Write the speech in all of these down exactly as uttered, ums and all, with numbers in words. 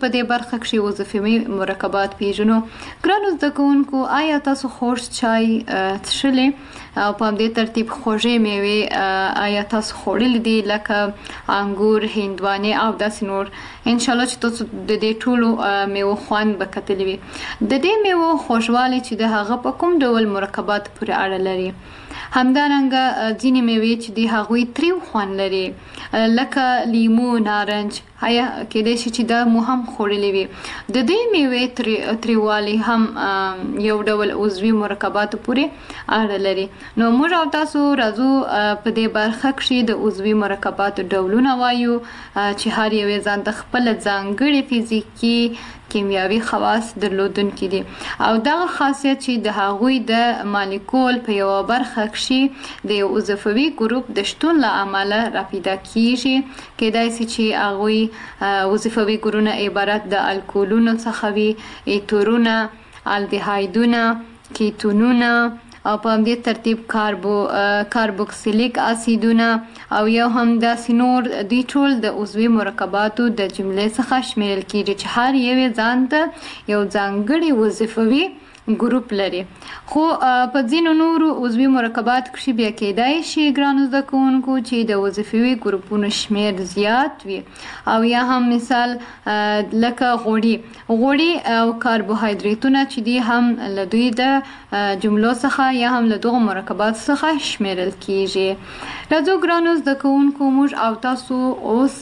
په دې برخه کې وظیفوي مرکبات پیژنو. ګرانو زده کوونکو، آیا تاسو خوږ چای څښلی او په همدې ترتیب خوږې میوې آیا تاسو خوړلي دي لکه انګور، هندوانې او داسې نور؟ انشاءالله چې تاسو د دې ټولو میوو خوند به کتلی وي. د دې میوو خوږوالی چې د هغه په کوم ډول مرکبات پورې اړه لري. همدارنګه ځینې میوې چې د هغوی تریو خوند لري لکه لیمو، نارنج، آیا کېدای شي چې دا مو هم خوړلي وي. د دې میوې تریووالی هم یو ډول عضوي مرکباتو پورې اړه لري. نو موږ او تاسو راځو په دې برخه کې د عضوي مرکباتو ډولونه وایو چې هر یو یې ځان ته خپله ځانګړې فزیکي کیمیاوي خواص درلودونکي دي او دغه خاصیت چې د هغوی د مالیکول په یوه برخه کې د یو اضافوي ګروپ د شتون له امله راپیدا کیږي. کېدای شي چې هغوی وظیفوي ګروپونه عبارت د الکولونو څخه وي، ایترونه، الدهایدونه، کیتونونه او په همدې ترتیب کاربو کاربوکسیلیک اسیدونه او یو هم داسې نور. دوی ټول د عضوي مرکباتو د جملې څخه شمیرل کیږي چې هر یو یې ځان ته یو ځانګړی وظیفوي ګروپ لري. خو په ځینو نورو عضوي مرکبات کې بیا کېدای شي ګرانو زده کوونکو چې د وظیفوي ګروپونو شمیر زیات وي او یا هم مثال لکه غوړي غوړي او کاربوهایدریتونه چې دي هم له دوی د جملو څخه یا هم له دغو مرکبات څخه شمیرل کیږي. راځو ګرانو زده کوونکو، موږ او تاسو اوس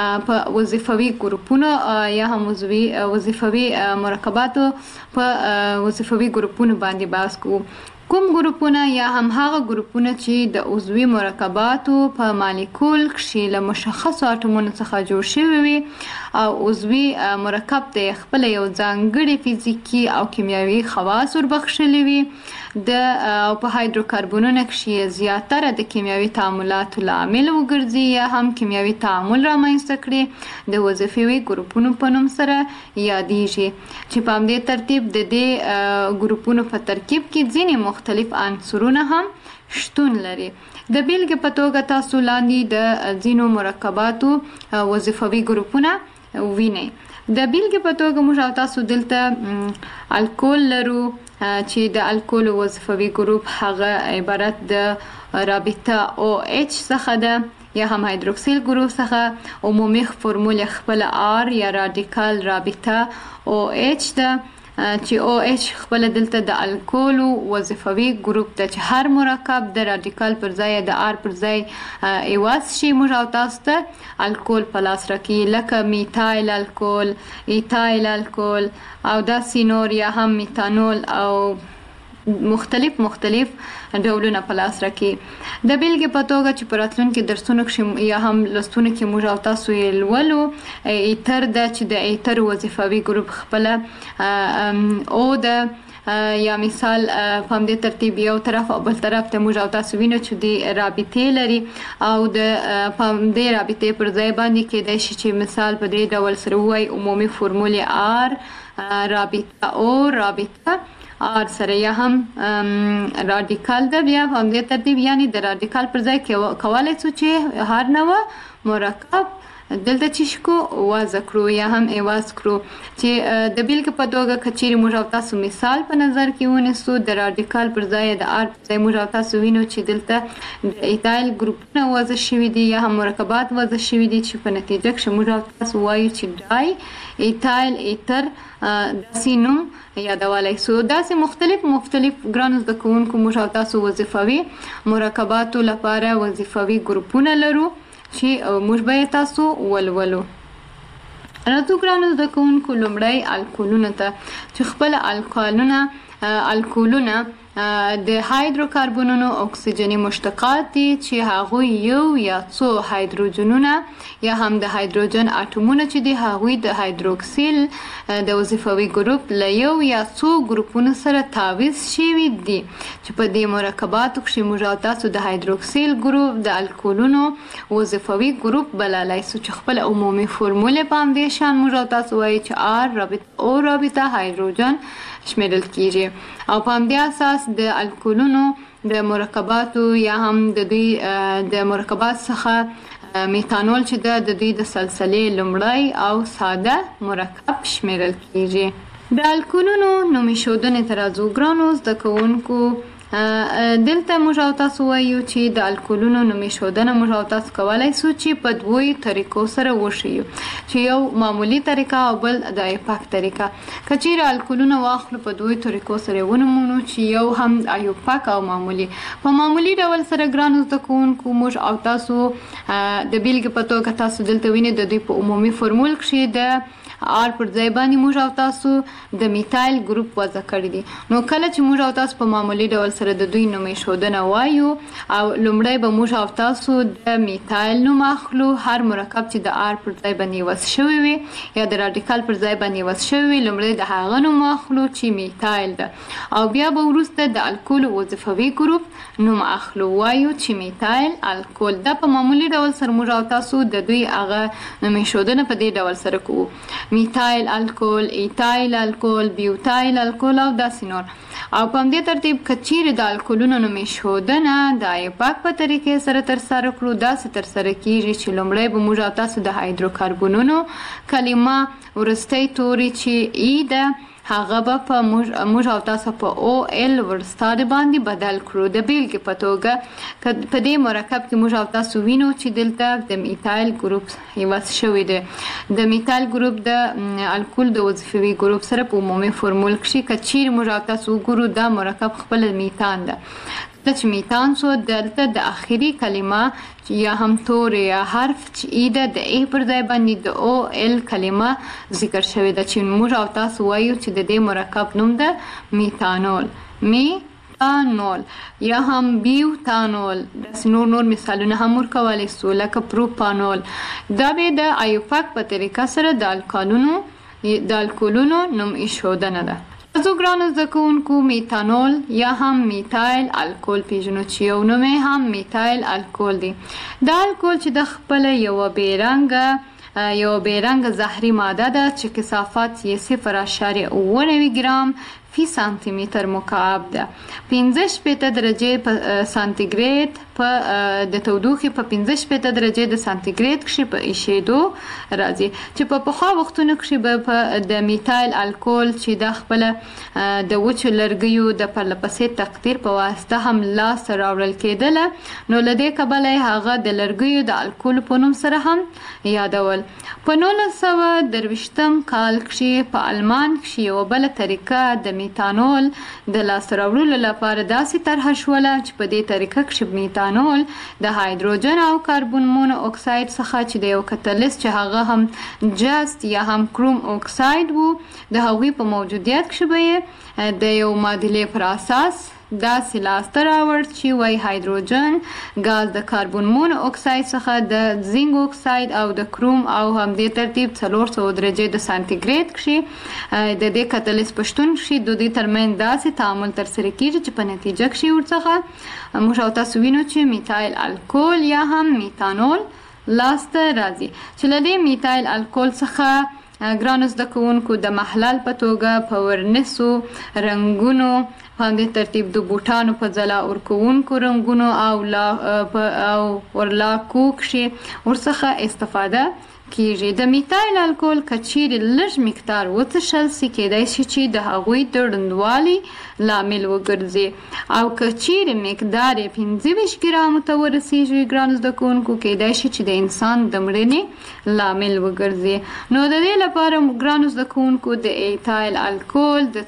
په وظیفوي ګروپونو یا هم وظیفوي مرکباتو په وظیفوي ګروپونو باندې بحث کوو. کوم ګروپونه یا هم هغه ګروپونه چې د عضوي مرکباتو په مالیکول کې له مشخصو اټومونو څخه جوړ شوي وي او عضوي مرکب ته خپل یو ځانګړي فزیکي او کیمیاوي خواص وربخښلي وي. د او په هایدروکاربنونو کې زیاتره د کیمیاوي تعاملاتو لامل وګرځي یا هم کیمیاوي تعامل رامنځته کړي د وظیفوي ګروپونو په نوم سره یادیږي چې په همدې ترتیب د دې ګروپونو په ترکیب کې ځینې مختلف عنصرونه هم شتون لري. د بیلګې په توګه تاسو لاندې د ځینو مرکباتو وظیفوي ګروپونه وینئ. د بیلګې په توګه موږ او تاسو دلته الکول لرو چې د الکول وظیفوي ګروپ هغه عبارت د رابطه او اچ څخه ده یا هم هایدروکسیل ګروپ څخه. عمومي فرمول خپل آر یا رادیکال رابطه او اچ ده چې او اچ خپل دلته د الکولو وظیفوي ګروپ ده چې هر مرکب د رادیکال پر ځای د آر پر ځای ایواز شي موږ او تاسو ته الکول په لاس راکړي لکه میتایل الکول، ایتایل الکول او داسې نور یا هم میتانول او مختلف مختلف ډولونه په لاس راکړي. د بیلګې په توګه چې په راتلونکي درسونو کې یا هم لوستونو کې موږ او تاسو یې لولو، ایتر ده چې د ایتر وظیفوي ګروپ خپله او ده یا مثال په همدې ترتیب یو طرف او بل طرف ته موږ او تاسو وینو چې د رابطې لري او د په همدې رابطې پر ځای باندې کېدای شي چې مثال په دې ډول سره ووایي عمومي فرمول آر رابطه او رابطه آر سره یا هم رادیکال ده. بیا په همدې ترتیب یعنی د رادیکال پر ځای کولی شو چې هر نوع مرکب دلته چی شکو وضع کړو یا هم ایواز کړو چې د بیلګې په توګه که چیرې موږ او تاسو مثال په نظر کې ونیسو د رادیکال پر ځای د آر پر ځای موږ او تاسو وینو چې دلته د ایتایل ګروپونه وضع شوي دي یا هم مرکبات وضع شوي دي چې په نتیجه کې موږ او تاسو وایو چې ډای ایتایل ایتر داسې نوم یادولی سو. داسې مختلف مختلف ګرانو زده کوونکو موږ او تاسو وظیفوي مرکباتو لپاره وظیفوي ګروپونه لرو چې موږ به تاسو ولولو. راځو ګرانو زده کوونکو لومړی الکولونو ته چې خپل الکولونه الکولونه د هایدروکاربنونو اکسیجني مشتقات دي چې هغوی یو یا څو هایدروجنونه یا هم د هایدروجن اټومونه چې دي هغوی د هایدروکسیل د وظیفوي ګروپ له یو یا څو ګروپونو سره تعویض شوي دي چې په دې مرکباتو کې موږ او تاسو د هایدروکسیل ګروپ د الکولونو وظیفوي ګروپ بللی سو چې خپل عمومي فرمول په همدې شان موږ او تاسو وایي چې آر رابطه او رابطه هایدروجن شمیرل کیږي او په همدې اساس د الکولونو د مرکباتو یا هم د دوی د مرکبات څخه میتانول چې د دوی د سلسلې لومړی او ساده مرکب شمیرل کیږي. د الکولونو نومي ښودنې ته راځو. ګرانو زده کوونکو، دلته موږ او تاسو وایو چې د الکولونو نومي ښودنه موږ او تاسو کولی سو چې په دوی طریقو سره وښیو، چې یو معمولی طریقه او بل د ایپاک طریقه. که چیرې الکولونه واخلو په دوی طریقو سره ونومونو چې یو هم ایوپاک او معمولی. په معمولی ډول سره ګرانو زده کوونکو موږ او تاسو د بیلګې په توګه تاسو دلته وینئ د دوی په عمومي فورمول کښې د آر پر ځای باندې موږ او تاسو د میتایل ګروپ وضع کړی دي. نو کله چې موږ او تاسو په معمولی ډول سره د دوی نومي ښودنه وایو او لومړی به موږ او تاسو د میتایل نوم اخلو. هر مرکب چې د آر پر ځای باندې وضع شوی وي یا د راډیکال پر ځای باندې وضع شوی وي، لومړی د هغه نوم اخلو چې میتایل ده، او بیا به وروسته د الکول وظیفوي ګروپ نوم اخلو، وایو چې میتایل الکول. دا په معمولی ډول سره موږ او تاسو د دوی هغه نومي ښودنه په دې ډول سره کوو: میتایل الکول، ایتایل الکول، بیوتایل الکول او داسې نور. او په همدې ترتیب که چیرې د الکولونو نومي ښودنه د ایپاک په طریقې سره ترسره کړو، داسې ترسره کیږي چې لومړی به موږ او تاسو د هایدروکاربونونو کلمه وروستی توري چې ای ده هغه به په موږ او تاسو په او ال ورستاد باندې بدل کړو. د بیلګې په توګه په دې مرکب کې موږ او تاسو وینو چې دلته د میتایل ګروپ وضع شوی دی. د میتایل ګروپ د الکول د وظیفوي ګروپ سره په عمومي فورمول کښې که چیرې موږ او تاسو وګورو دا مرکب خپله میتان ده. دا چې میتان سو، دلته د اخري کلمه یا هم تور یا حرف چې ای ده د ای پر ځای باندې د او ال کلمه ذکر شوې ده چې موږ او تاسو وایو چې د دې مرکب نوم ده میتانول. میتانول یا هم بیوتانول. داسې نور نور مثالونه هم ورکولی سو لکه پروپانول. دا به د ایوپاک په طریقه سره د الکالونو د الکولونو نوم ایښودنه ده. زه ګرانو زده کوونکو میتانول یا هم میتایل الکول پیژنو چې یو نوم یې هم میتایل الکول دی. دا الکول چې د خپله یوه بېرنګه یوه بېرنګه زهري ماده ده چې کثافت یې صفر اعشاریه اووه نوي ګرام فی سانتی متر مکعب ده. پنځه شپېته درجې په سانتیګریډ په د تودوخې په پنځه شپېته درجې د سانتیګریډ کښې په ایښېدو راځي، چې په پخوا وختونو کښې به په د میتایل الکول چې دا خپله د وچو لرګیو د پرلهپسې تقطیر په واسطه هم لاسته راوړل کېدله، نو له دې کبله یې هغه د لرګیو د الکولو په نوم سره هم یادول. په نولس سوه درویشتم کال کښې په المان کښې یوه بله طریقه د میتانول د لاسته راوړلو لپاره داسې طرحه شوله چې په دې طریقه کښې میتانول د هایدروجن او کاربن مونو اکساید څخه چې د یو کتلیست چې هغه هم جست یا هم کروم اکساید وو، د هغوی په موجودیت کښې به یې د یو معادلې پر اساس داسې لاسته راوړ چې وایي هایدروجن ګاز د کاربن مون اکساید څخه د زینک اکساید او د کروم او همدې ترتیب څلور سوه درجې د سانتیګریډ کښې د دې کتلیست په شتون کښې د دوی ترمنځ داسې تعامل ترسره کېږي چې په نتیجه کښې ورڅخه موږ او تاسو وینو چې میتایل الکول یا هم میتانول لاسته راځي. چې له دې میتایل الکول څخه ګرانو زده کوونکو د محلل په توګه په ورنسو رنګونو په همدې ترتیب د بوټانو په ځلا ورکوونکو رنګونو او لا او ورلاکو کښې ورڅخه استفاده کیږي. د میتایل الکول که چیرې لږ مقدار وڅښل سي، کیدای شي چې د هغوی د ړندوالي لامل وګرځي، او که چیرې مقدار یې پنځه ویشت ګرامو ته ورسیږي ګرانو زده کوونکو، کیدای شي چې د انسان د مړینې لامل وګرځي. نو د دې لپاره ګرانو زده کوونکو د ایتایل الکول د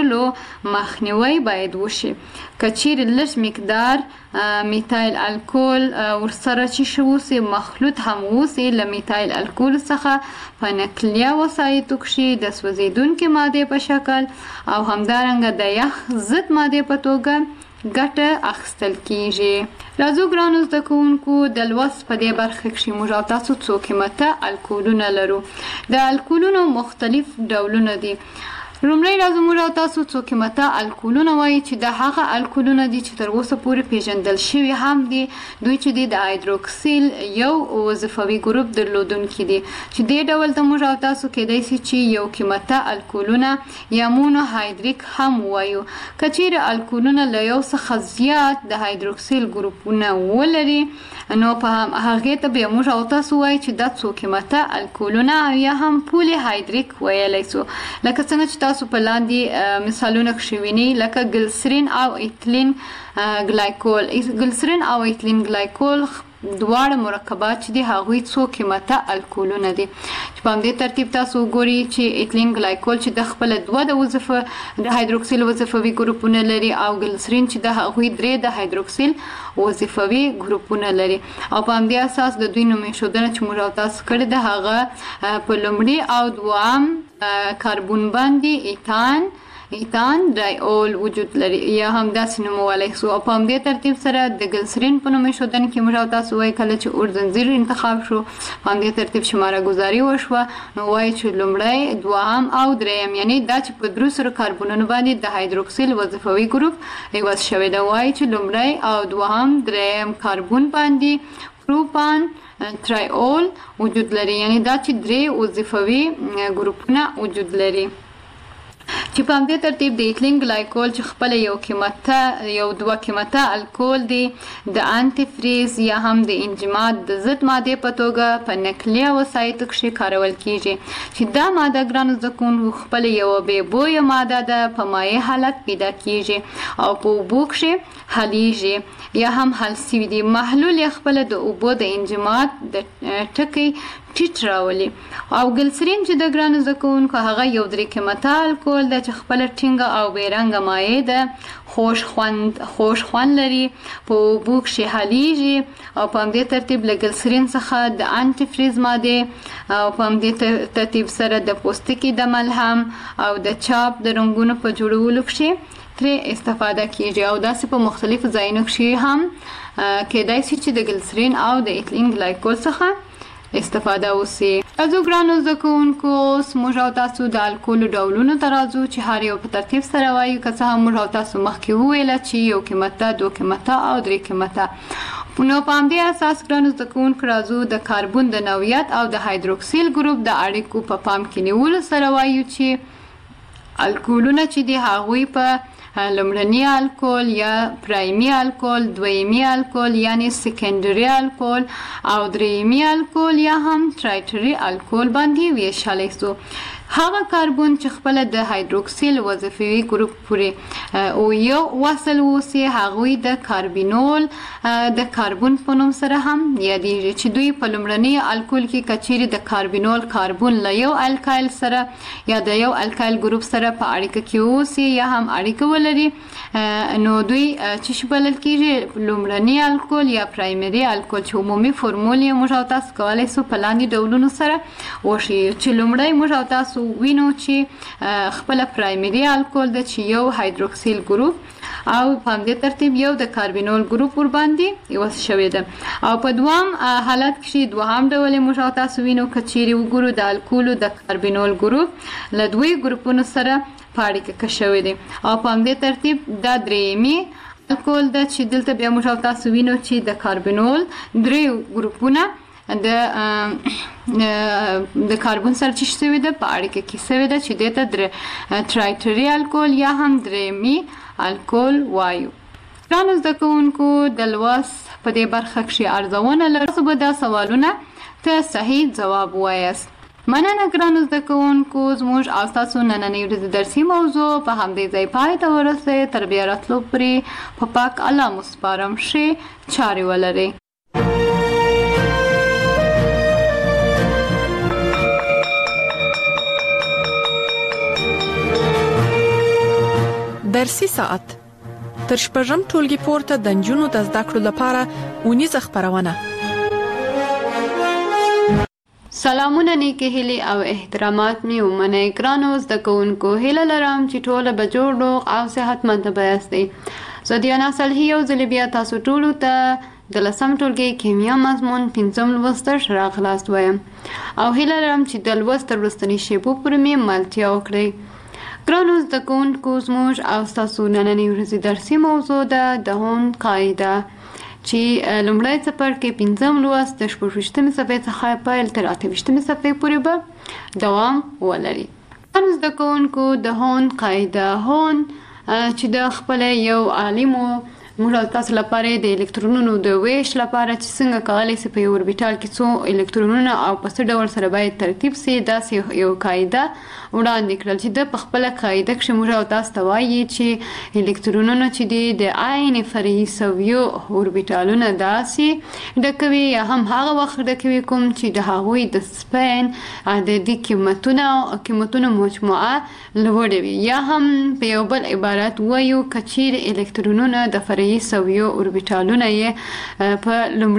څښلو مخنیوی باید وشي. که چیرې لږ مقدار میتایل الکول ورسره چې شوسي مخلوط هم وسي له میتایل الکول څخه په نقلیه وسایطو کښې د سوځېدونکې مادې په شکل او همدارنګه د یخ ضد مادې په توګه ګټه اخیستل کیږي. راځو ګرانو زده کوونکو د لوست په دې برخه کښې موږ او تاسو څو قیمته الکولونه لرو. د الکولونو مختلف ډولونه دي. لومړی راځو موږ او تاسو څو قیمته الکولونه وایي چې د هغه الکولونه دي چې تر اوسه پورې پیژندل شوي هم دي. دوی چې دي د هایدروکسیل یو وظیفوي ګروپ درلودونکي دي چې دې ډول ته موږ او تاسو کېدای شي چې یو قیمته الکولونه یا مونوهایدریک هم وایو. که چیرې الکولونه له یو څخه زیات د هایدروکسیل ګروپونه ولري نو په هغې ته بیا موږ او تاسو وایي چې دا څو قیمته الکولونه یا هم پولي هایدریک ویلی سو. لکه څنګه چې تاسو په لاندې مثالونه کښې وینئ لکه ګلسرین او ایتلین ګلایکول. ګلسرین او ایتلین ګلایکول دواړه مرکبات چې دي هغوی څو قیمته الکولونه دي چې په همدې ترتیب تاسو وګورئ چې ایتلین ګلایکول چې د خپله دوه د وظیفه د هایدروکسیل وظیفوي ګروپونه لري او ګلسرین چې د هغوی درې د هایدروکسیل وظیفوي ګروپونه لري او په همدې اساس د دوی نوم ایښودنه چې موږ او تاسو کړې ده هغه په لومړي او دوام کاربون باندې ایتان ایتان ډایول وجود لري یا هم داسې نومولی سو. او په همدې ترتیب سره د ګلسرین په نوم ایښودنې کې موږ او تاسو وایي کله چې اورزنځیر انتخاب شو په همدې ترتیب شماره ګذاري وشوه نو وایي چې لومړی دوهم او دریم یعنی دا چې په درو سرو کاربونونو باندې د هایدروکسیل وظیفوي ګروپ عوض شوی ده. وایي چې لومړی او دوهم دریم کاربون باندې پروپان ترایول وجود لري یعنی دا چې درې وظیفوي ګروپونه وجود لري چې په همدې ترتیب د ایتلین ګلایکول چې خپله یو قیمته یو دوه قیمته الکول دی د انټي فریز یا هم د انجماد د ضد مادې په توګه په نقلیه وسایطو کښې کارول کیږي چې دا ماده ګرانو زده کوونکو خپله یوه بې بویه ماده ده په مایع حالت پیدا کیږي او په اوبو کښې حلیږي یا هم حل سوي دي. محلول یې خپله د اوبو د انجماد د ټکي ټیټ راولي او ګلسرین چې د ګرانو زده کوونکو هغه یو درې قیمته الکول ده چې خپله ټینګه او بېرنګه مایع ده خوش خوند خوش خوند لري په اوبو کښې حلیږي او په همدې ترتیب له ګلسرین څخه د انټي فریز مادې او په همدې ترتیب سره د پوستکي د ملهم او د چاپ د رنګونو په جوړولو کښې ترې استفاده کیږي او داسې په مختلفو ځایونو کښې هم کېدای شي چې د ګلسرین او د ایتلین ګلایکول څخه استفاده وسي. راځو ګرانو زده کوونکو اوس موږ او تاسو د الکولو ډولونو ته راځو چې هر یو په ترتیب سره وایو که څه هم موږ او تاسو مخکې وویله چې یو قیمته دوه قیمته او درې قیمته. نو په همدې اساس ګرانو زده کوونکو راځو د کاربون د نوعیت او د هایدروکسیل ګروپ د اړیکو په پام کې نیولو سره وایو چې الکولونه چې دي هغوی په لومړني الکول یا پرایمي الکول دویمي الکول یعنی سیکنډري الکول او دریمي الکول یا هم ټرایټري الکول باندې ویشلی سو. هغه کاربون چې خپله د هایدروکسیل وظیفوي ګروپ پورې او یو وصل اوسي هغوی د کاربینول د کاربون په نوم سره هم یادیږي چې دوی په لومړني الکول کې که چیرې د کاربینول کاربون له یو الکایل سره یا د یو الکایل ګروپ سره په اړیکه کې اوسي یا هم اړیکه ولري نو دوی چې شي بلل کېږي لومړني الکول یا پرایمري الکول چې عمومي فورمول یې موږ او تاسو کولی سو په لاندې ډولونو سره وښیو چې لومړی موږ او تاسو وینو چې خپله پرایمري الکول ده چې یو هایدروکسیل ګروپ او په همدې ترتیب یو د کاربینول ګروپ ورباندې عوض شوی ده او په دوام حالت کښې دوهم ډول یې موږ او تاسو وینو که چیرې وګورو د الکولو د کاربینول ګروپ له دوی ګروپونو سره په اړیکه کې شوی دی او په همدې ترتیب دا درېیمي الکول ده چې دلته بیا موږ او تاسو وینو چې د کاربینول درې ګروپونه د د کاربون سره چې شوی ده په اړیکه کې شوی ده چې دې ته ټرایټري الکول یا هم درېیمي الکول وایو. ګرانو زده کوونکو د لوست په دې برخه کښې ارزونه لرو تاسو به دا سوالونه ته صحیح ځواب وایاست. مننه ګرانو زده کوونکو زموږ او ستاسو نننۍ ورځې درسي موضوع په همدې ځای پای ته ورسوئ. تر بیا راتلو پورې په پاک الله مو سپارم ښې چارې ولرئ. درسي ساعت تر شپږم ټولګي پورته د نجونو د زده کړو لپاره اونیزه خپرونه. سلامونه نیکې هیلې او احترامات مې ومنئ. ګرانو زده کوونکو هیله لرم چې ټوله به جوړ روغ او صحتمنده به یاستئ. زه دیانا صالحي یو ځلې بیا تاسو ټولو ته د لسم ټولګي کیمیا مضمون پنځم لوست ته راغلاست وایم او هیله لرم چې د لوست تر وروستنۍ شېبو پورې مې ملتیا وکړئ. ګرانو زده کوونکو، زموږ او ستاسو نننۍ ورځې درسي موضوع ده د هون قاعده، چې لومړی څپرکی پنځم لوست د شپږ ویشتمې صفحې څخه پیل تر اته ویشتمې صفحې پورې به دوام ولري. ګرانو زده کوونکو، د هون قاعده، هون چې د خپل یو عالمو موږ او تاسو لپاره د الکترونونو د ویش لپاره چې څنګه کولی شي په یو اوربیټال کې څو الکترونونه او په څه ډول سره باید ترتیب شي، داسې یو قاعده وړاندې کړل چې د په خپله قاعده کښې موږ او تاسو ته وایي چې الکترونونه چې دي د عین فرعي سویو اوربیټالونه داسې ډکوي یا هم هغه وخت ډکوي کوم چې د هغوی د سپین عددي قیمتونه قیمتونو مجموعه لوړه وي، یا هم په یو بل عبارت وایو که چیرې الکترونونه د فرعي سویو اوربیټالونه یې په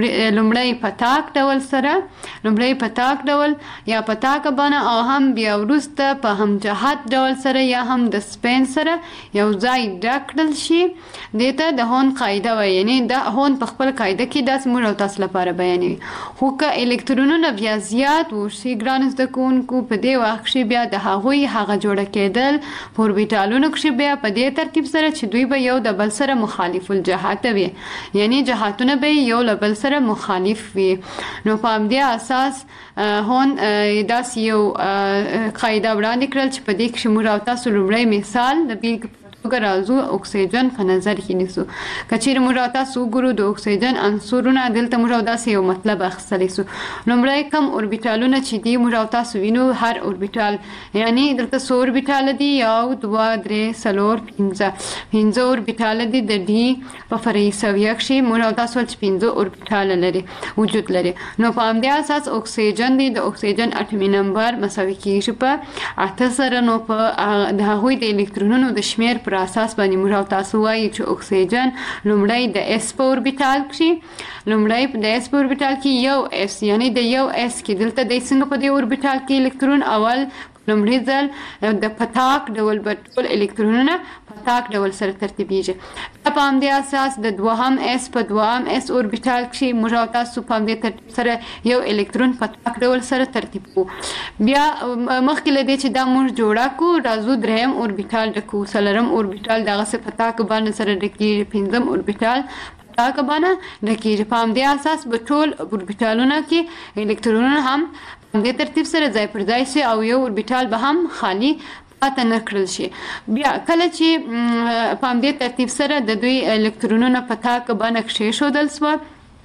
لومړی په تاک ډول سره لومړی په تاک ډول یا په تاکه بڼه او هم بیا وروسته په همجهت ډول سره یا هم د سپین سره یو ځای ډک کړل شي، دې ته د هون قاعده وایي. یعنې د هون په خپل قاعده کې داسې موږ او تاسو لپاره بیانوي. خو که الکترونونه بیا زیات وشي ګرانو زده کوونکو، په دې وخت کښې بیا د هغوی هغه جوړه کېدل په اوربیټالونو کښې بیا په دې ترتیب سره چې دوی به یو د بل سره مخالف الجهات وي، یعنی جهاتونه به یو له بل سره مخالف وي. نو په همدې اساس هون داسې یو قاعده وړاندې کړل چې په دې کښې موږ او تاسو لومړی مثال د بیلګې په توګه راځو اکسیجن په نظر کې نیسو. که چیرې موږ او تاسو وګورو د اکسیجن عنصرونه، دلته موږ او داسې یو مطلب اخیستلی سو. لومړی کم اوربیټالونه چې دي موږ او تاسو وینو، هر اوربیټال یعنی دلته څو اوربیټاله دي؟ یو، دوه، درې، څلور، پنځه پنځه اوربیټاله دي د ډي په فرعي سویه کښې موږ او تاسو چې پنځه اوربیټاله لري وجود لري. نو په همدې اساس اکسیجن دی، د اکسیجن اټومي نمبر مساوي کېږي په اته سره. نو په د هغوی د الکترونونو د شمېر پر اساس باندې موږ او تاسو وایي چې اکسیجن لومړی د اس په اوربیټال کښې لومړی د اس په اوربیټال کې یو اس، یعنی د یو اس کې دلته دی څنګه په دې اوربیټال کې الکترون اول لومړي ځل د پتاک ډول به ټول الکترونونه پتاک ډول سره ترتیبیږي. په همدې اساس د دوهم اس په دوهم اس اوربیټال کښې موږ او تاسو په همدې ترتیب سره یو الکترون پتاک ډول سره ترتیب کوو. بیا مخکې له دې چې دا موږ جوړه کړو، راځو دریم اوربیټال ډکوو، څلورم اوربیټال دغسې پتاک بڼه سره ډکېږي، پنځم اوربیټال پتاک بڼه ډکېږي. په همدې اساس به ټول اوربیټالونه کې الکترونونه هم همدې ترتیب سره ځای پر ځای شي او یو اوربیټال به هم خالی پاته نه کړل شي. بیا کله چې په همدې ترتیب سره د دوی الکترونونه په تاکه بڼه کښېښودل سوه،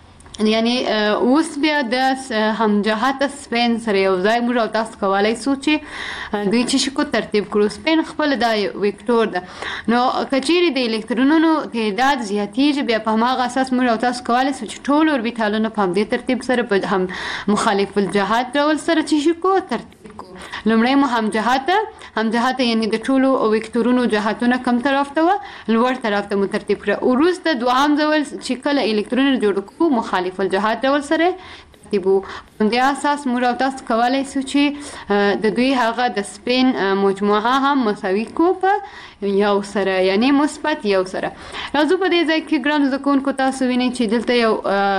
یعنی اوس بیا د همجهت سپین سره یو ځای موږ او تاسو کولی شو چې دوی چې شي کو ترتیب کړو. سپین خپله دا وکتور ده. نو که چیرې د الکترونونو تعداد زیاتېږي، بیا په هماغه اساس موږ او تاسو کولی شو چې ټول اوربیټالونه په همدې ترتیب سره په هم مخالف الجهات ډول سره چې شي کو ترتیب کو. لومړی مو همجهت همجهت یعنی د ټولو وکتورونو جهتونه کم طرف ته وه، لوړ طرف ته مو ترتیب کړه. وروسته دوهم ډول چې کله الکترونونه جوړ کړو مخالف الجهات ډول سره ترتیبو. په همدې اساس موږ او تاسو کولی شو چې د دوی هغه د سپین مجموعه هم مساوي کړو په یو سره، یعنی مثبت یو سره. راځو په دې ځای کې ګرانو زده کوونکو تاسو وینئ چې دلته یو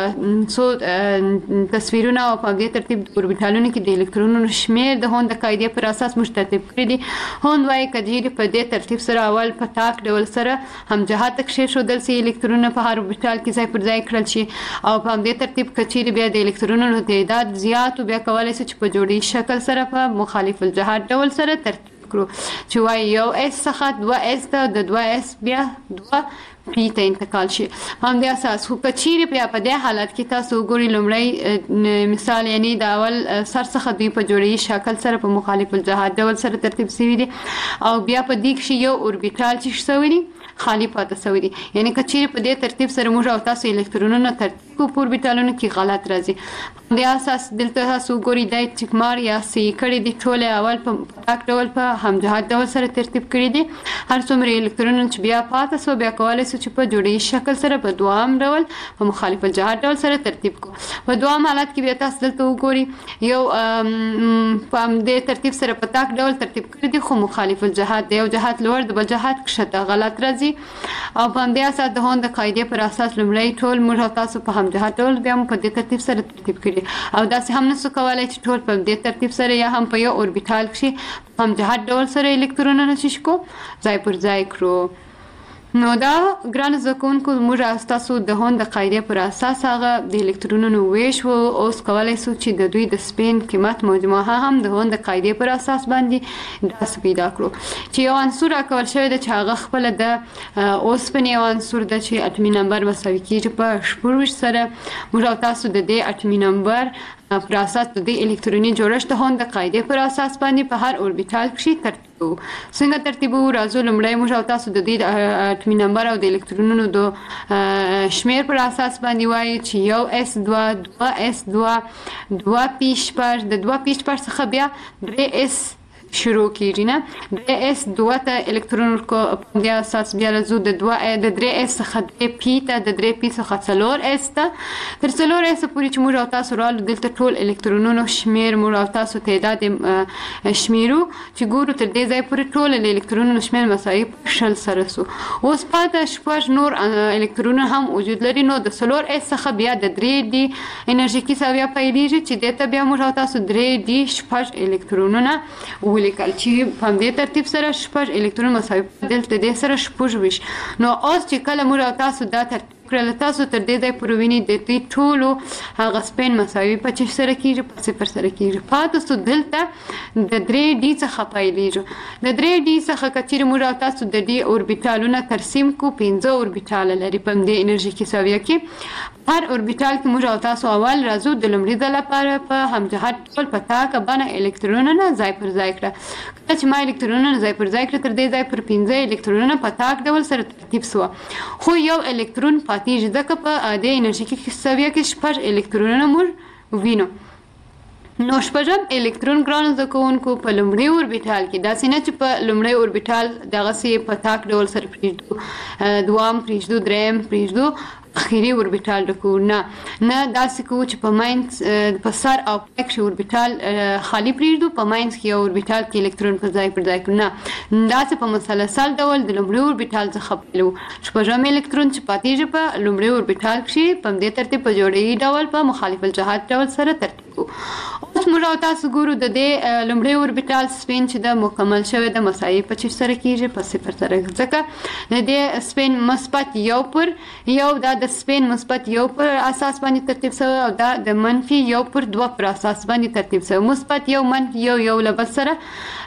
څو تصویرونه او په همدې ترتیب د اوربیټالونو کې د الکترونونو شمېر د هون د قاعدې پر اساس موږ ترتیب کړي دي. هون وایي که چیرې په دې ترتیب سره اول په تاک ډول سره همجهت کښېښودل شي، الکترونونه په هر اوربیټال کې ځای پر ځای کړل شي، او په همدې ترتیب که چیرې بیا د الکترونونو تعداد زیات و، بیا کولی شي چې په جوړې شکل سره په مخالف الجهات ډول سره ترتیب کړو، چې وایي یو اس څخه دوه اس ته، د دوه اس بیا دوه پی ته انتقال شي. په همدې اساس خو که چیرې بیا په دې حالت کې تاسو وګورئ، لومړی مثال یعنی د اول سر څخه دوی په جوړې شکل سره په مخالف الجهات ډول سره ترتیب شوي دي، او بیا په دې کښې یو اوربیټال چې شوی دي خالی پاته شوی دي. یعنی که چیرې په دې ترتیب سره موږ او تاسو الکترونونه ترتیب کړو په اوربیټالونو کې غلط راځي. په همدې اساس دلته تاسو وګورئ دا یې ټیک مار یا صحیح کړي دي، ټولې اول په پتاک ډول په همجهت ډول سره ترتیب کړي دي. هر څومره الکترونونه چې بیا پاته شو، بیا کولی شو چې په جوړې شکل سره په دوام ډول په مخالف الجهات ډول سره ترتیب کړو. په دوام حالت کې بیا تاسو دلته وګورئ یو په همدې ترتیب سره په تاک ډول ترتیب کړي دي، خو مخالف الجهات د یو جهت لوړ د بل جهت کښته غلط راځي. او په همدې اساس د هون د قاعدې پر اساس لومړی ټول موږ او تاسو په همجهت ډول بیا مو په دې ترتیب سره ترتیب کړي. کیږي او داسې هم نسو کولای چې ټول په دې ترتیب سره یا هم په یو اوربیټال کې هم جهت ډول سره الکترونونه چې کو ځای پر ځای کړو. نو دا ګران زده کوونکو موږ تاسو د هون د قاعدې پر اساس هغه د الکترونونو ویش و اوس کولای شو چې د دوی د سپین قیمت مجموعه هم د هون د قاعدې پر اساس باندې داسې پیدا کړو چې یو عنصر راکول شوی د چې هغه خپل د اوسپنې یو عنصر د چې اټومي نمبر مساوي کیږي په شپږ سره. موږ تاسو د دې اټومي نمبر پر اساس د الکتروني جوړښت هون د قاعدې پر اساس باندې په هر اوربیټال کې ترتیب څنګه ترتیب راځو. لومړی موږ تاسو د دې اټومي نمبر او د الکترونونو د شمیر پر اساس باندې وایي چې یو اس دوه دوه اس دوه دوه پی شپږ د دوه پی شپږ څخه بیا درې اس شروع کیږي نه د اس دوه ته الکترون کو په دې اساس بیا راځو د دوه د درې اس څخه د پی ته د درې پی څخه څلور اس ته تر څلور اس پورې چې موږ تاسو رال دلته ټول الکترونونو شمیر موږ تاسو تعداد شمیرو چې ګورو تر دې ځای پورې ټول الکترونونو شمیر مساوي شل سره سو. اوس پاتې شپږ نور الکترونونه هم وجود لري نو د څلور اس څخه بیا د درې دی انرژي کې ساویا پیلېږي چې دته بیا موږ تاسو درې دی شپږ الکترونونه ولیکل چې په دې ترتیب سره شپږ الکترون مساوي دلته د سره شپږ ویش. نو اوس چې کله موږ تاسو دا ترتیب کړل تاسو تر دې ځای پورې ویني د دې ټولو هغه سپین مساوي په چې سره کیږي په صفر سره کیږي پاتې سو دلته د درې ډي څخه پیلېږي د درې ډي څخه کچیر موږ تاسو د دې اوربیټالونو ترسیم کو پنځه اوربیټال لري په دې انرژي کې ساویه کې هر اوربیټال کې موږ تاسو اول راځو د لومړي ځل لپاره په همجهت ټول په تاکه باندې الکترونونه ځای پر ځای کړه چې ما الکترونونه ځای پر ځای کړ تر دې ځای پر پنځه الکترونونه په تاک ډول سره ترتیب سو خو یو الکترون تیج دغه په د انرژي کې ساویه کې شپږ الکترونونه موږ وینو. نو شپږم الکترون ګران زده کوونکو په لومړي اوربیټال کې دا سینه چې په لومړي اوربیټال دغه سي په تاک ډول سره پریږدو دوام پریږدو دریم پریږدو اخیری اوربیټال رکو نه نه داسې کو چې په ماینس په سر او پک شو اوربیټال خالی پریږدو په ماینس کې اوربیټال کې الکترون په ځای پر ځای کو نه داسې په مسلسل ډول د لومړي اوربیټال څخه پیلو شپږم الکترون چې پاتېږي په لومړي اوربیټال کې په دې ترتیب په جوړې ډول په مخالف الجهات ډول سره ترتیب. اوس موږ تاسو ګورو د دې لومړي اوربیټال سپین چې د مکمل شوی د مساوي په چې سره کیږي په صفر سره ځکه د دې سپین مثبت یو پر یو دا د سپین مثبت یو پر اساس باندې ترتیب شوی او دا د منفي یو پر دوه پر اساس باندې ترتیب شوی مثبت یو منفي یو یو له بل سره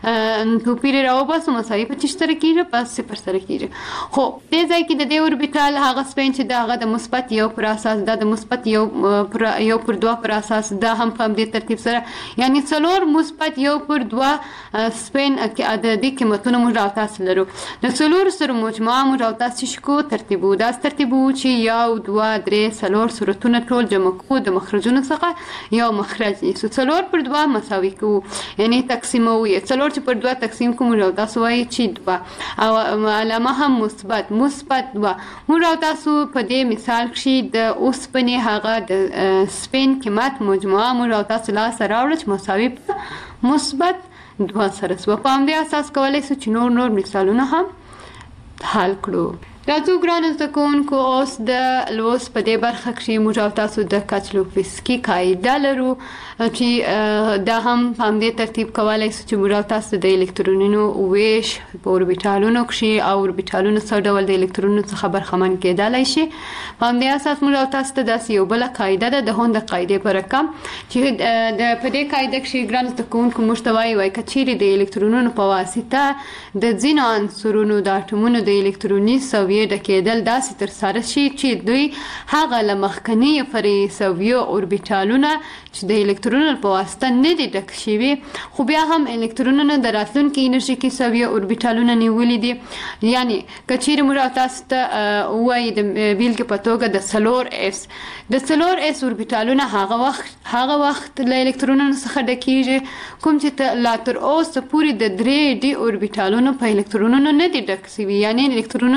توپیر راوباسو مساوي په چې سره کیږي په صفر سره کیږي. خو دې ځای کې د دې اوربیټال هغه سپین چې دا هغه د مثبت یو پر اساس دا د مثبت یو پر یو پر دوه پر اساس دا هم په دې ترتیب سره یعنی څلور مثبت یو پر دوه سپین کې عددي قیمتونه موږ تاسو لرو د څلور سره مجموعه موږ تاسو شکو ترتیبو دا ترتیبو چې یو دوه درې څلور صورتونه ټول جمع کو د مخرجونو څخه یو مخرج نیسو څلور پر دوه مساوي کو یعنی تقسیمو یې څلور چې پر دوه تقسیم کوم موږ تاسو وایي چې دوه او علامه هم مثبت مثبت دوه موږ تاسو په دې مثال کې د اوسپنې هغه د سپین قیمت مجموعه موږ تاسو لا سره راوړل چې مساوي مثبت دوه سره سو په همدې اساس کولای شو چې نور نور مثالونه هم حل کړو. راځو ګران زده کوونکو اوس د لوست په دې برخه کې موږ تاسو د کاچلوفسکي قاعده لرو چې دا هم په همدې ترتیب کولای شو چې موږ تاسو د الکترونونو ویش په اوربیټالونو کې او اوربیټالونو څخه ډول د الکترونونو څخه برخمن کېدلای شي. په همدې اساس موږ تاسو ته داسې یو بل قاعده ده د هون د قاعده پر رقم چې د په دې قاعده کې ګران زده کوونکو مشتوي وای کچيري د الکترونونو په واسطه د ځینو عنصرونو د اټومونو د الکتروني سوي د کېدل داسې تر سره شي چې دوی هغه لمخکنی فري سویو اوربیټالونه چې د الکترونونو په واسطه نه دي ډک شوي خو بیا هم الکترونونه د راتلونکي انرژي کې سویو اوربیټالونه نیولې دي یعنی کچیر موږ تاسو ته وایي د بیلګې په توګه د څلور اس د څلور اس اوربیټالونه هغه وخت هغه وخت له الکترونونو څخه ډکیږي کوم چې لا تر اوسه پورې د درې ډي اوربیټالونو په الکترونونو نه دي ډک شوي یعنی الکترونونه یې نه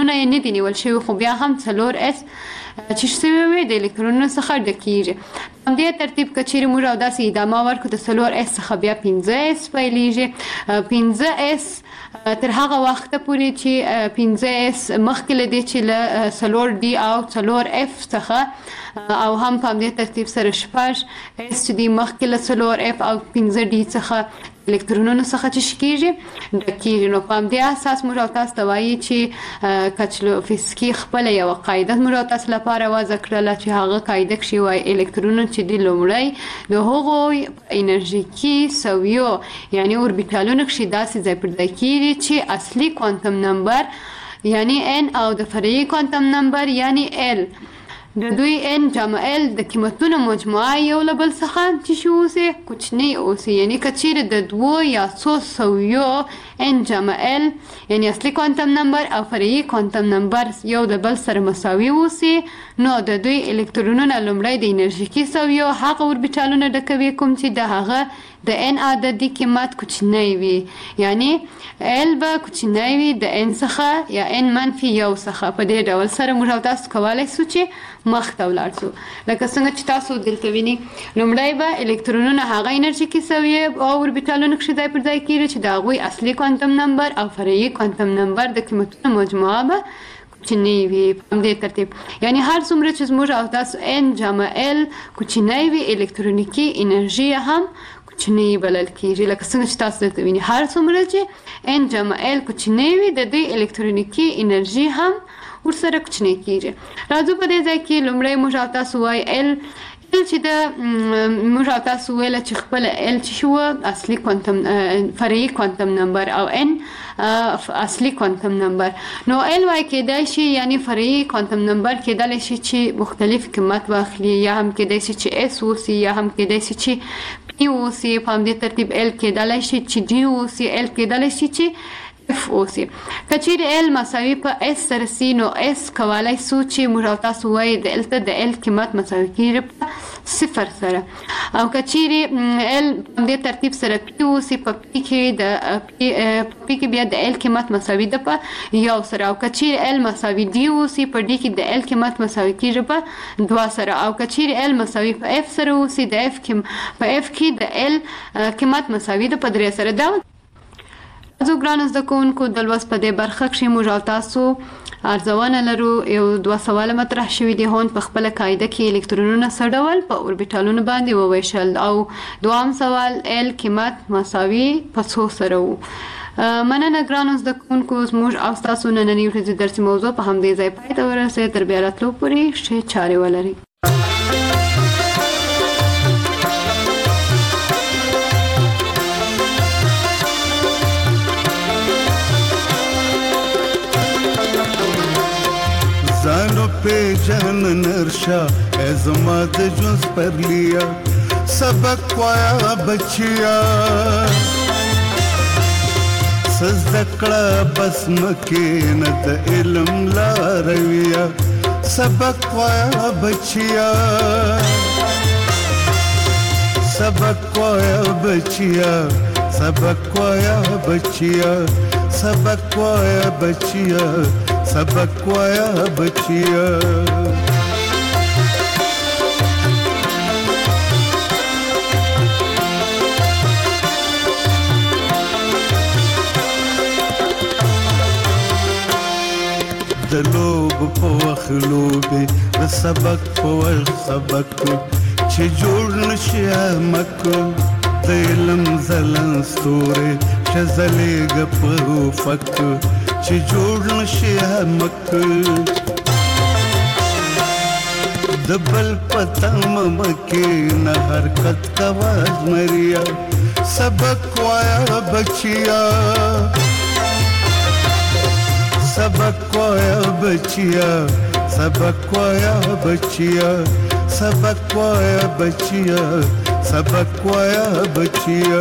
دي نیول شوی خو بیا هم څلور اس چې شوی وي د الکترونونو څخه ډکیږي. په دې ترتیب که چیرې موږ او داسې ادامه ورکړو د څلور اس څخه بیا پنځه اس پیلیږي. پنځه اس تر هغه وخته پورې چې پنځه اس مخکې له دې چې له څلور ډي او څلور اف څخه او هم په دې ترتیب سره شپږ اس چې دی مخکې له څلور اف او پنځه ډي څخه الکترونونو څخه چې شکیږي ډکیږي. نو په دې اساس موږ او تاسو ته وایي چې کچلوفسکي خپل یو قاعده موږ او تاسو لپاره وضع کړله چې هغه قاعده کې وایي الکترونونه چې دی لومړی د هغو انرژیکي سویو یعنی اوربیټالونو کې داسې ځای پر ځای کیږي چې اصلي کوانتم نمبر یعنی n او د فرعي کوانتم نمبر یعنی l د دوی n جمع l د قیمتونو مجموعه یو له بل څخه چې شو اوسي کوچنی اوسي. یعنی که چیرې د دوو یا څو سویو n جمع l یعنی اصلي کوانتم نمبر او فرعي کوانتم نمبر یو د بل سره مساوي اوسي نو د دوی الکترونونه لومړی د انرژیکي سویو هغه اوربیټالونه ډکوي کوم چې د هغه د n عددي قیمت کوچنی وي یعنی l به کوچنی وي د n څخه یا n منفي یو څخه. په دې ډول سره موږ تاسو کولای شو چې مخ ته ولاړ شو. لکه څنګه چې تاسو دلته ویني لومړی به الکترونونه هغه انرژیکي سویې او اوربیټالونو کې ځای پر ځای کیږي چې د هغوی اصلي کوانتم نمبر او فرعي کوانتم نمبر د قیمتونو مجموعه به کوچنی وي. په دې ترتیب یعنی هر څومره چې موږ او تاسو n جمع l کوچنی وي الکترونیکي انرژي هم کوچنی بلل کیږي. لکه څنګه چې تاسو دلته ویني هر څومره چې n جمع l کوچنی وي د دوی الکترونیکي انرژي هم ورسره کوچنی کیږي. راځو په دې ځای کې لومړی موږ او تاسو وایي l l چې د موږ او تاسو ویل چې خپل l چې شو اصلي کوانتم فرعي کوانتم نمبر او n اصلي کوانتم نمبر. نو l وای کېدای شي یعنی فرعي کوانتم نمبر کېدای شي چې مختلف قیمت واخلي یا هم کېدای شي چې s اوسي یا هم کېدای شي چې p اوسي. په دې ترتیب l کېدای شي چې d اوسي l کېدای شي چې f اوسي. کچیر l مساوي په s سره سي نو s کولای سو چې موږ تاسو وایي د l ته د l قیمت مساوي کیږي په صفر سره او کچیر l په دې ترتیب سره p اوسي په p کې د p کې بیا د l قیمت مساوي ده په یو سره او کچیر l مساوي d اوسي په d کې د l قیمت مساوي کیږي په دوه سره او کچیر l مساوي په f سره اوسي د f کې په f کې د l قیمت مساوي ده په درې سره. دا زه ګران زده کوونکو د لوست په دې برخه کې موږ او تاسو ارزونه لرو. یو دوه سوال مطرح شوي دي. هون په خپل قاعده کې الکترونونه څه ډول په اوربیټالونو باندې وویشل او دوام سوال l قیمت مساوي په څو سره وو. مننه ګران زده کوونکو موږ او تاسو نننی ورځې درسي موضوع په همدې ځای پای ته ورسوي. تر بیا راتلو پورې ښې چارې ولرئ. زانو पे जहन नरशा ए ज़मा दे जुज़ पर लिया सबक वाया बचिया सज़कड़ा बस मकीनत इल्म ला रविया सबक वाया बचिया सबक वाया बचिया सबक वाया बचिया सबक वाया बचिया सबक वाया बचिया. दलोब पो अखलोबे द सबक पो सबक च जोड़ नशिया मक दिलम जलन स्तोरे शजले गपो फक च जोड़ नशिया मक दबल पतम मके न हरकत कवाज मरिया सबक वाया बचिया सबक वाया बचिया सबक वाया बचिया सबक वाया बचिया सबक वाया बचिया.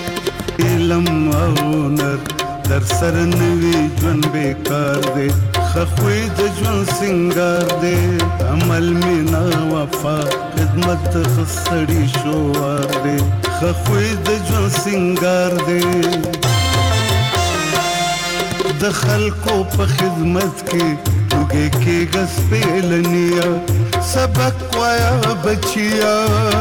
इल्म और हुनर दर सर नवी जन बेकार दे خخوی د ژوند سنگار دی عمل مینا وفا خدمت خسړی شوار دی خخوی د ژوند سنگار دی د خلکو په خدمت کې توګه کې غس پیلنیا سبق وایا بچیا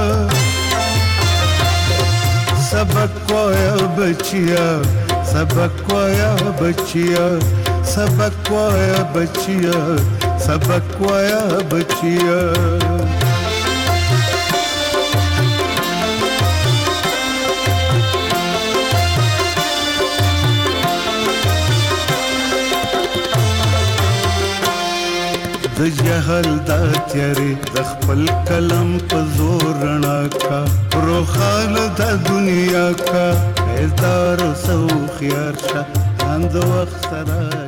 سبق وایا بچیا سبق وایا بچیا سبق وایا بچیا سبق وایا بچیا د جهل دا تیارې د خپل قلم په زور رڼا کا روخانه د دنیا کا بیدار سو خيار شه اند وخت سره